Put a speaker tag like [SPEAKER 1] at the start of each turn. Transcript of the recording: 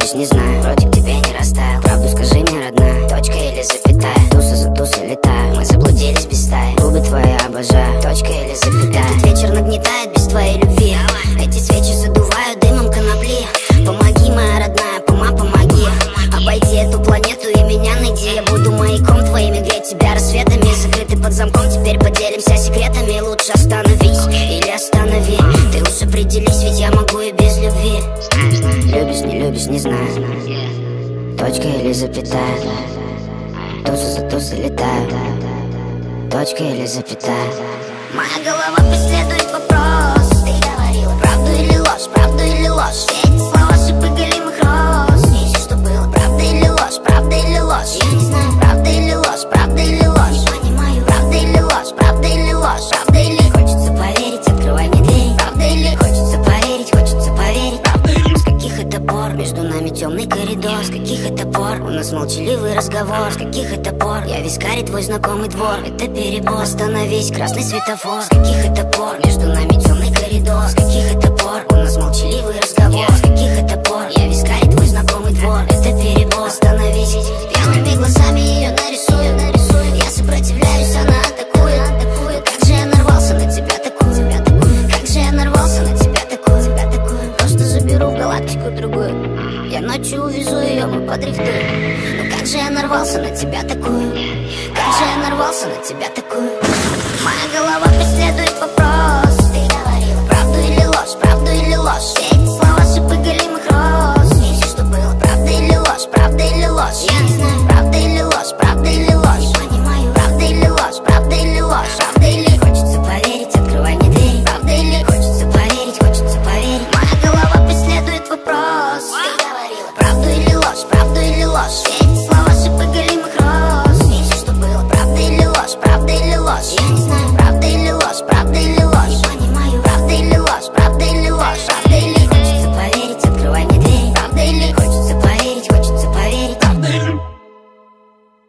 [SPEAKER 1] любишь, не знаю, вроде к тебе не растаял. Правду скажи мне, родная, точка или запятая? Туса за тусой летаю, мы заблудились без стаи. Губы твои обожаю, точка или запятая? Этот вечер нагнетает без твоей любви. Эти свечи задуваю дымом конопли. Помоги, моя родная, помоги. Обойди эту планету и меня найди. Я буду маяком твоим, греть тебя рассветами. Закрыты под замком, теперь поделимся секретами. Лучше остановись или останови. Ты уж определись, ведь я могу и без любви. Любишь, не любишь, не знаю, точка или запятая? Туса за тусой летаю, точка или запятая? Моя голова преследует вопрос. Ты говорила правду или ложь, правду или ложь? Все эти слова шипы голимых роз. И все, что было, правда или ложь, правда или ложь? Я не знаю, правда или ложь, правда или ложь? Не понимаю, правда или ложь, правда или ложь? Правда или хочется поверить, открывай мне дверь. Правда или хочется поверить, хочется поверить. Правда или с каких это пор между нами темный коридор? С каких это пор у нас молчаливый разговор? С каких это пор я вискарь твой знакомый двор? Это перебор, остановись, красный светофор. С каких это пор между нами темный коридор? С каких это пор у нас молчаливый разговор? С каких это пор я вискарь твой знакомый двор? Это перебор, остановись. Пьяными глазами ее нарисую. Я сопротивляюсь, она атакует. Как же я нарвался на тебя такую? Как же я нарвался на тебя такую? Просто заберу в галактику другую. Я ночью увезу ее, мы подрифтуем. Но как же я нарвался на тебя такую? Как же я нарвался на тебя такую?